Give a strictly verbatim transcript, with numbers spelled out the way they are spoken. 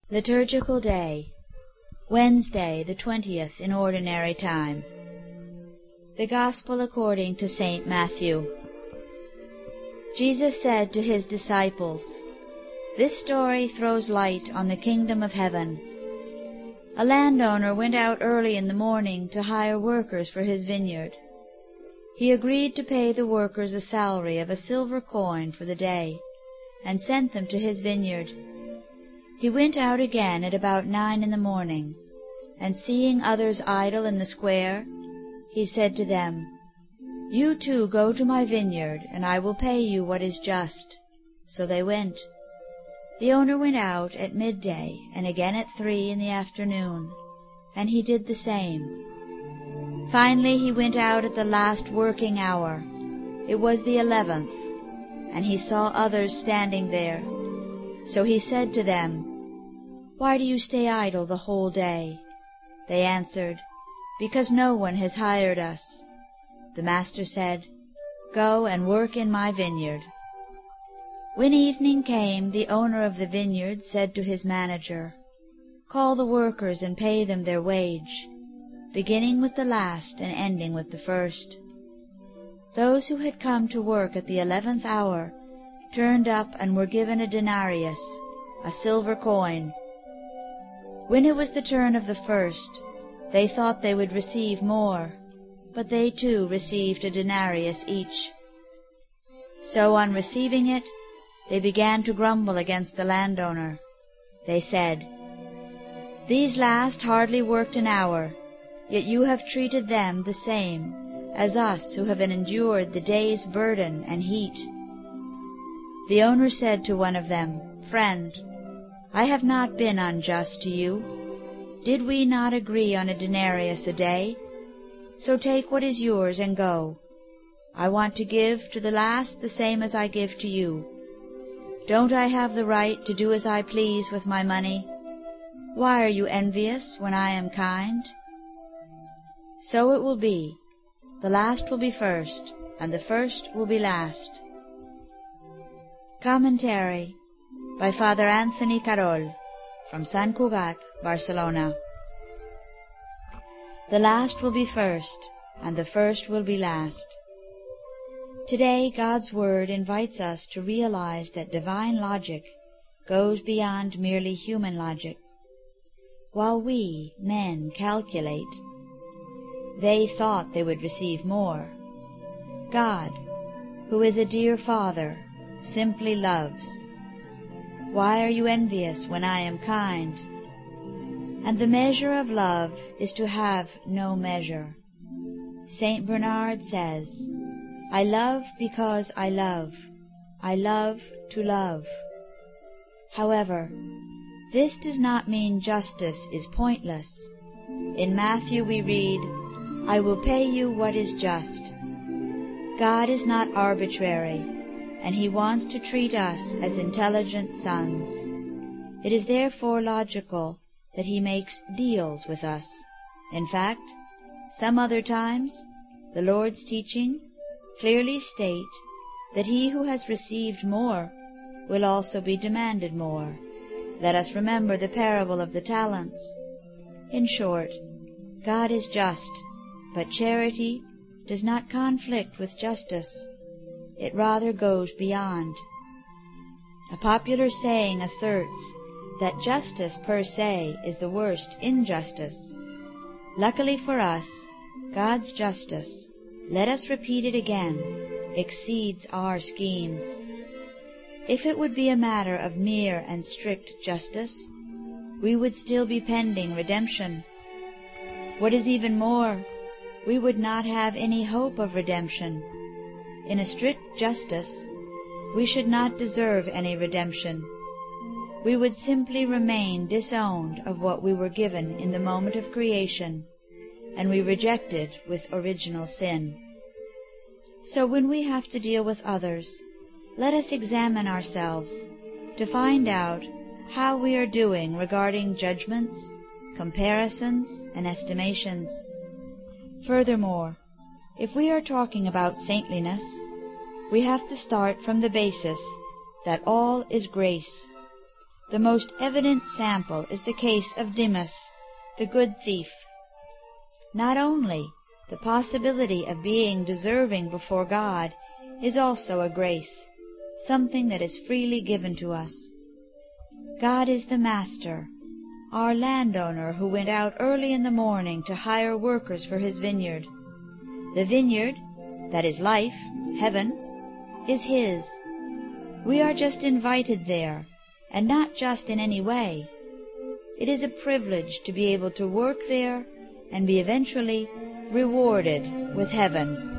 Liturgical Day, Wednesday, the twentieth in Ordinary Time. The Gospel according to Saint Matthew. Jesus said to his disciples, "This story throws light on the kingdom of heaven. A landowner went out early in the morning to hire workers for his vineyard. He agreed to pay the workers a salary of a silver coin for the day, and sent them to his vineyard. He went out again at about nine in the morning, and seeing others idle in the square, he said to them, 'You too go to my vineyard, and I will pay you what is just.' So they went. The owner went out at midday, and again at three in the afternoon, and he did the same. Finally he went out at the last working hour. It was the eleventh, and he saw others standing there. So he said to them, 'Why do you stay idle the whole day?' They answered, 'Because no one has hired us.' The master said, 'Go and work in my vineyard.' When evening came, the owner of the vineyard said to his manager, 'Call the workers and pay them their wage, beginning with the last and ending with the first.' Those who had come to work at the eleventh hour turned up and were given a denarius, a silver coin. When it was the turn of the first, they thought they would receive more, but they too received a denarius each. So on receiving it, they began to grumble against the landowner. They said, 'These last hardly worked an hour, yet you have treated them the same as us who have endured the day's burden and heat.' The owner said to one of them, 'Friend, I have not been unjust to you. Did we not agree on a denarius a day? So take what is yours and go. I want to give to the last the same as I give to you. Don't I have the right to do as I please with my money? Why are you envious when I am kind?' So it will be. The last will be first, and the first will be last." Commentary by Father Anthony Carol from Sant Cugat, Barcelona. The last will be first, and the first will be last. Today God's Word invites us to realize that divine logic goes beyond merely human logic. While we, men, calculate, they thought they would receive more. God, who is a dear Father, simply loves. Why are you envious when I am kind? And the measure of love is to have no measure. Saint Bernard says, "I love because I love. I love to love." However, this does not mean justice is pointless. In Matthew we read, "I will pay you what is just." God is not arbitrary, and he wants to treat us as intelligent sons. It is therefore logical that he makes deals with us. In fact, some other times, the Lord's teaching clearly state that he who has received more will also be demanded more. Let us remember the parable of the talents. In short, God is just, but charity does not conflict with justice. It rather goes beyond. A popular saying asserts that justice per se is the worst injustice. Luckily for us, God's justice, let us repeat it again, exceeds our schemes. If it would be a matter of mere and strict justice, we would still be pending redemption. What is even more, we would not have any hope of redemption. In a strict justice, we should not deserve any redemption. We would simply remain disowned of what we were given in the moment of creation, and we rejected with original sin. So when we have to deal with others, let us examine ourselves to find out how we are doing regarding judgments, comparisons, and estimations. Furthermore, if we are talking about saintliness, we have to start from the basis that all is grace. The most evident sample is the case of Demas, the good thief. Not only the possibility of being deserving before God is also a grace, something that is freely given to us. God is the master, our landowner who went out early in the morning to hire workers for his vineyard. The vineyard, that is life, heaven, is his. We are just invited there, and not just in any way. It is a privilege to be able to work there and be eventually rewarded with heaven.